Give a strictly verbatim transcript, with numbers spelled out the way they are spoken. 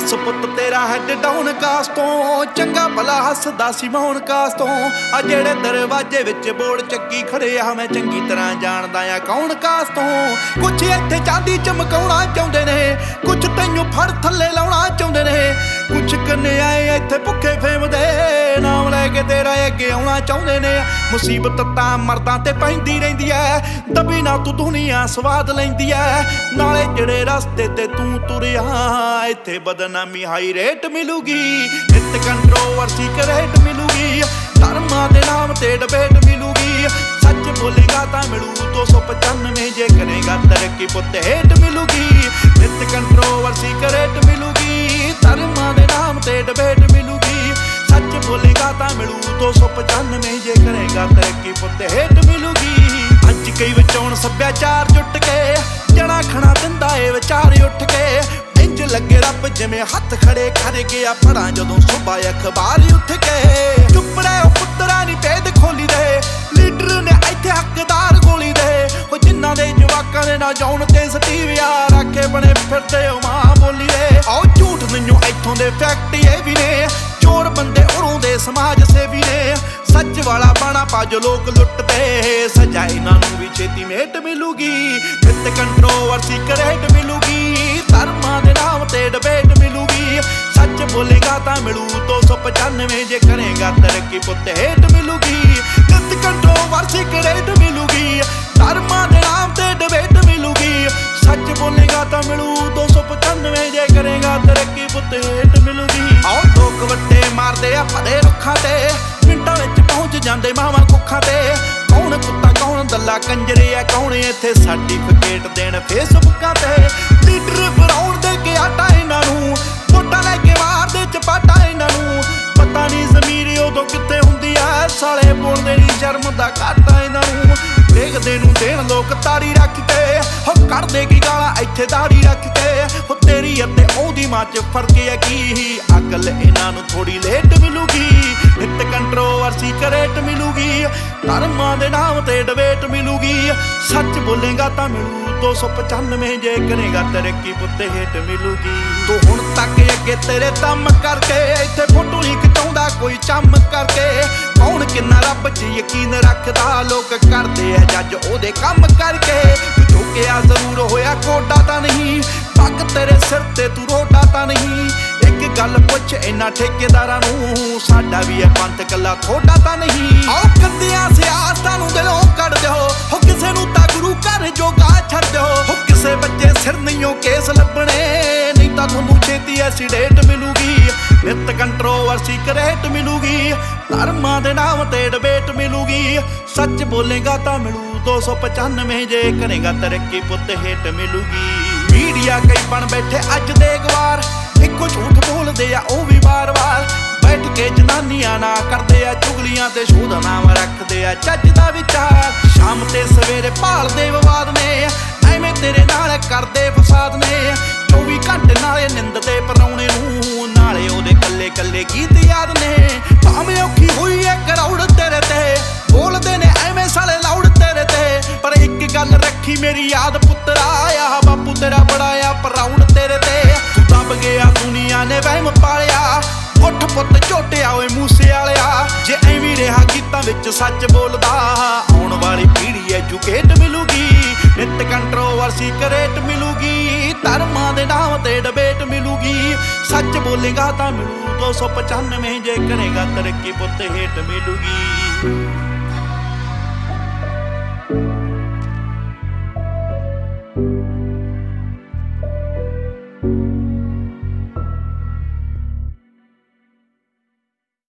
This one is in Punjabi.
ਬਸ ਪੁੱਤ ਤੇਰਾ ਹੈਡ ਡਾਊਨ ਕਾਸਟ ਤੋਂ, ਚੰਗਾ ਭਲਾ ਹੱਸਦਾ ਸੀ ਮੌਨ ਕਾਸਟ ਤੋਂ। ਆ ਜਿਹੜੇ ਦਰਵਾਜ਼ੇ ਵਿੱਚ ਬੋਰਡ ਚੱਕੀ ਖੜੇ ਆ ਮੈਂ ਚੰਗੀ ਤਰ੍ਹਾਂ ਜਾਣਦਾ ਆ ਕੌਣ ਕਾਸਟ ਤੋਂ। ਕੁਛ ਇੱਥੇ ਚਾਂਦੀ ਚਮਕਾਉਣਾ ਚਾਹੁੰਦੇ ਨੇ, ਕੁਛ ਤੈਨੂੰ ਫੜ ਥੱਲੇ ਲਾਉਣਾ ਚਾਹੁੰਦੇ ਨੇ, ਕੁਛ ਕਨਿਆਏ ਇੱਥੇ ਭੁੱਖੇ ਫੇਮ ਦੇ ਨਾਮ ਲੈ ਕੇ ਤੇਰਾ ਅੱਗੇ ਆਉਣਾ ਚਾਹੁੰਦੇ ਨੇ। ਮੁਸੀਬਤ ਤਾਂ ਮਰਦਾਂ ਤੇ ਪੈਂਦੀ ਰਹਿੰਦੀ ਐ, ਦਬੀ ਨਾ ਤੂੰ ਦੁਨੀਆ ਸਵਾਦ ਲੈਂਦੀ ਐ। ਨਾਲੇ ਜਿਹੜੇ ਰਸਤੇ ਤੇ ਤੂੰ ਤੁਰਿਆ ਇੱਥੇ ਬਦਨਾਮੀ ਹਾਈ ਰੇਟ ਮਿਲੂਗੀ, ਨਿੱਤ ਕੰਟਰੋਵਰਸੀ ਕਰੇਟ ਮਿਲੂਗੀ, ਧਰਮਾਂ ਦੇ ਨਾਮ ਤੇ ਡਿਬੇਟ ਮਿਲੂਗੀ। ਸੱਚ ਬੋਲੇਗਾ ਤਾਂ ਮਿਲੂ ਦੋ ਸੌ ਪਚਾਨਵੇਂ, ਜੇ ਕਰੇਗਾ ਤਰੱਕੀ ਪੁੱਤ ਹੇਟ ਮਿਲੂਗੀ, ਨਿੱਤ ਕੰਟਰੋਵਰਸੀ ਕਰੇਟ ਮਿਲੂਗੀ, ਧਰਮਾਂ ਦੇ ਨਾਮ ਤੇ ਡਿਬੇਟ ਮਿਲੂਗੀ। ਸੱਚ ਬੋਲੇਗਾ ਤਾਂ ਮਿਲੂ ਦੋ ਸੌ ਪਚਾਨਵੇਂ, ਜੇ ਕਰੇਗਾ ਤਰੱਕੀ ਪੁੱਤ ਹੇਟ ਮਿਲੂਗੀ। ਅੱਜ ਕਈ ਵਿਚੋਂ ਸੱਭਿਆਚਾਰ ਜੁੱਟ ਕੇ ਜਣਾ ਖਣਾ ਦਿੰਦਾ ਏ ਵਿਚਾਰ ਉੱਠ ਕੇ। ਇੰਜ ਲੱਗੇ ਰੱਬ ਜਿਵੇਂ ਹੱਥ ਖੜੇ ਕਰ ਗਿਆ ਪੜਾਂ ਜਦੋਂ ਸੁਬਾ ਅਖਬਾਰ ਉੱਠ ਕੇ। ਚੁੱਪ ਰਹਿ ਉਹ ਪੁੱਤਰਾ ਨੀ ਭੇਦ ਖੋਲੀ ਦੇ, ਲੀਡਰ ਨੇ ਇੱਥੇ ਹੱਕਦਾਰ ਗੋਲੀ ਦੇ। ਉਹ ਜਿਨ੍ਹਾਂ ਦੇ ਜਵਾਕਾਂ ਦੇ ਨਾ ਜਾਉਣ ਤੇ ਸਟੀਵਿਆ ਰੱਖੇ ਬਣੇ ਫਿਰਦੇ ਉਹ ਮਾਂ ਬੋਲੀ ਦੇ। ਆਓ ਝੂਠ ਮੈਨੂੰ ਇੱਥੋਂ ਦੇ ਫੈਕਟ ਇਹ ਵੀ ਨੇ, ਚੋਰ ਬੰਦੇ ਉਰੋਂ ਦੇ ਸਮਾਜ ਸੇਵੀ ਨੇ। ਸੱਚ ਵਾਲਾ ਬਾਣਾ ਪਾ ਜੋ ਲੋਕ ਲੁੱਟਦੇ, ਸਜ਼ਾ ਇਹਨਾਂ ਨੂੰ ਵੀ ਛੇਤੀ ਮੇਟ ਮਿਲੂਗੀ, ਨਿੱਤ ਕੰਟਰੋਵਰਸੀ ਕਰੇਟ ਮਿਲੂਗੀ, ਧਰਮਾਂ ਦੇ ਨਾਮ ਤੇ ਡਿਬੇਟ ਮਿਲੂਗੀ। ਸੱਚ ਬੋਲੇਗਾ ਤਾਂ ਮਿਲੂ ਦੋ ਸੌ ਪਚਾਨਵੇਂ, ਜੇ ਕਰੇਗਾ ਤਰੱਕੀ ਪੁੱਤ ਹੇਟ ਮਿਲੂਗੀ, ਨਿੱਤ ਕੰਟਰੋਵਰਸੀ ਕਰੇਟ ਮਿਲੂਗੀ, ਧਰਮਾਂ ਦੇ ਨਾਮ ਤੇ ਡਿਬੇਟ ਮਿਲੂਗੀ। ਸੱਚ ਬੋਲੇਗਾ ਤਾਂ ਮਿਲੂ ਦੋ ਸੌ ਪਚਾਨਵੇਂ, ਜੇ ਕਰੇਗਾ ਤਰੱਕੀ ਪੁੱਤ ਹੇਟ ਮਿਲੂਗੀ। ਆਓ ਲੋਕ ਵੱਟੇ ਮਾਰਦੇ ਆ ਭਰੇ ਰੁੱਖਾਂ ਤੇ, ਮਿੰਟਾਂ ਵਿੱਚ ਪਹੁੰਚ ਜਾਂਦੇ ਮਾਵਾਂ ਕੁੱਖਾਂ ਤੇ। ਕੌਣ ਕੁੱਤਾ ਕੌਣ ਦੱਲਾ ਕੰਜਰੇ ਆ, ਕੌਣ ਇੱਥੇ ਸਰਟੀਫਿਕੇਟ ਦੇਣ ਫੇਸਬੁੱਕਾਂ ਤੇ। ਲੀਡਰ ਫਰਾਉਣ ਦੇ ਕੇ ਆਟਾ ਇਹਨਾਂ ਨੂੰ, ਵੋਟਾਂ ਲੈ ਕੇ ਮਾਰਦੇ ਚਪਾਟਾ ਇਹਨਾਂ ਨੂੰ। ਪਤਾ ਨਹੀਂ ਜ਼ਮੀਰ ਉਦੋਂ ਕਿੱਥੇ ਹੁੰਦੀ ਆ, ਸਾਲੇ ਬੋਲਦੇ ਨਹੀਂ ਸ਼ਰਮ ਦਾ ਘਾਟਾ ਇਹਨਾਂ ਨੂੰ। ਦੇਖਦੇ ਨੂੰ ਦੇਣ ਲੋਕ ਤਾੜੀ ਰੱਖ ਕੇ, ਹੋ ਕੱਢਦੇ ਕੀ ਗਾਲਾਂ ਇੱਥੇ ਦਾੜੀ ਰੱਖ ਕੇ। ਹੋ ਤੇਰੀ ਅਤੇ ਉਹਦੀ ਮਾਂ ਚ ਫਰਕ ਹੈ ਕੀ, ਅਕਲ ਇਹਨਾਂ ਨੂੰ ਥੋੜੀ ਲੇਟ ਮਿਲੂਗੀ, ਨਿੱਤ ਕੰਟਰੋਵਰਸੀ ਕਰੇਟ ਮਿਲੂਗੀ, ਧਰਮਾਂ ਦੇ ਨਾਮ ਤੇ ਡਿਬੇਟ ਮਿਲੂਗੀ। ਸੱਚ ਬੋਲੇਗਾ ਤਾਂ ਮਿਲੂ ਦੋ ਸੌ ਪਚਾਨਵੇਂ, ਜੇ ਕਰੇਗਾ ਤਰੱਕੀ ਪੁੱਤ ਹੇਟ ਮਿਲੂਗੀ। ਤੂੰ ਹੁਣ ਤੱਕ ਅੱਗੇ ਤੇਰੇ ਦਮ ਕਰਕੇ ਇੱਥੇ ਫੋਟੋ ਨਹੀਂ ਖਿਚਾਉਂਦਾ ਕੋਈ ਚੰਮ ਕਰਕੇ। ਕੌਣ ਕਿੰਨਾ ਰੱਬ 'ਚ ਯਕੀਨ ਰੱਖਦਾ, ਲੋਕ ਕਰਦੇ ਆ ਜੱਜ ਉਹਦੇ ਕੰਮ ਕਰਕੇ। ਤੂੰ ਝੁਕਿਆ ਜ਼ਰੂਰ ਹੋਇਆ ਕੋਡਾ ਤਾਂ ਨਹੀਂ, ਪੱਗ ਤੇਰੇ ਸਿਰ ਤੇ ਤੂੰ ਰੋਡਾ ਤਾਂ ਨਹੀਂ। ਇੱਕ ਗੱਲ ਪੁੱਛ ਇਹਨਾਂ ਠੇਕੇਦਾਰਾਂ ਨੂੰ, ਸਾਡਾ ਵੀ ਇਹ ਪੰਥ ਕੱਲਾ ਥੋੜਾ ਤਾਂ ਨਹੀਂ। ਆਓ ਕੰਦਿਆਂ ਸਿਆਸਤਾਂ ਨੂੰ ਦਿਲੋਂ ਕੱਢ ਦਿਓ, ਹੋ ਕਿਸੇ ਨੂੰ ਤਾਂ ਗੁਰੂ ਘਰ ਜੋਗਾ ਛੱਡ ਦਿਓ। ਹੋ ਕਿਸੇ ਬੱਚੇ ਸਿਰ ਨਹੀਂਓ ਕੇਸ ਲੱਭਣੇ, ਨਹੀਂ ਤਾਂ ਤੁਹਾਨੂੰ ਛੇਤੀ ਐਸੀਡੇਟ ਮਿਲੂਗੀ, ਨਿੱਤ ਕੰਟਰੋਵਰਸੀ ਕਰੇਟ ਮਿਲੂਗੀ, ਧਰਮਾਂ ਦੇ ਨਾਮ ਤੇ ਡਿਬੇਟ ਮਿਲੂਗੀ। ਸੱਚ ਬੋਲੇਗਾ ਤਾਂ ਮਿਲੂ ਦੋ ਸੌ ਪਚਾਨਵੇਂ, ਜੇ ਕਰੇਗਾ ਤਰੱਕੀ ਪੁੱਤ ਹੇਟ ਮਿਲੂਗੀ। ਮੀਡੀਆ ਕਈ ਬਣ ਬੈਠੇ ਅੱਜ ਦੇ ਗਵਾਰ, ਇੱਕੋ ਝੂਠ ਬੋਲਦੇ ਆ ਉਹ ਵੀ ਵਾਰ-ਵਾਰ। ਬੈਠ ਕੇ ਜਨਾਨੀਆਂ ਨਾ ਕਰਦੇ ਆ ਚੁਗਲੀਆਂ ਤੇ ਸ਼ੋਧ ਨਾਮ ਰੱਖਦੇ ਆ ਚੱਜ ਦਾ ਵਿਚਾਰ। ਸ਼ਾਮ ਤੇ ਸਵੇਰੇ ਭਾਲਦੇ ਵਿਵਾਦ ਨੇ, ਐਵੇਂ ਤੇਰੇ ਨਾਲ ਕਰਦੇ ਫਸਾਦ ਨੇ। ਚੌਵੀ ਘੰਟੇ ਨਾਲੇ ਨਿੰਦਦੇ ਪਰਾਉਣੇ ਨੂੰ, ਨਾਲੇ ਉਹਦੇ ਕੱਲੇ ਕੱਲੇ ਗੀਤ ਯਾਦ ਨੇ। ਭਾਵੇਂ ਔਖੀ ਹੋਈ ਐ ਕਰਾਉੜ ਤੇਰੇ ਤੇ, ਬੋਲਦੇ ਨੇ ਐਵੇਂ ਸਾਲੇ ਲਾਉੜ ਤੇਰੇ ਤੇ। ਪਰ ਇੱਕ ਗੱਲ ਰੱਖੀ ਮੇਰੀ ਯਾਦ ਪੁੱਤਰਾ, ਆ ਬਾਪੂ ਤੇਰਾ ਬੜਾ ਆ ਪ੍ਰਾਊਡ ਤੇਰੇ ਤੇ। ਤੂੰ ਦਬ ਗਿਆ ਦੁਨੀਆ ਨੇ ਵਹਿਮ ਪਾਲਿਆ, ਉੱਠ ਪੁੱਤ ਝੋਟਿਆ ਓਏ ਮੂਸੇ ਵਾਲਿਆ। ਜੇ ਐਵੇਂ ਰਿਹਾ ਗੀਤਾਂ ਵਿੱਚ ਸੱਚ ਬੋਲਦਾ, ਆਉਣ ਵਾਲੀ ਪੀੜ੍ਹੀ ਐਜੂਕੇਟ ਮਿਲੂਗੀ, ਨਿੱਤ ਕੰਟਰੋਵਰਸੀ ਕਰੇਟ ਮਿਲੂਗੀ, ਧਰਮਾਂ ਦੇ ਨਾਮ ਤੇ ਡਿਬੇਟ ਮਿਲੂਗੀ। ਸੱਚ ਬੋਲੇਗਾ ਤਾਂ ਮਿਲੂ ਦੋ ਸੌ ਪਚਾਨਵੇਂ, ਜੇ ਕਰੇਗਾ ਤਰੱਕੀ ਪੁੱਤ ਹੇਟ ਮਿਲੂਗੀ।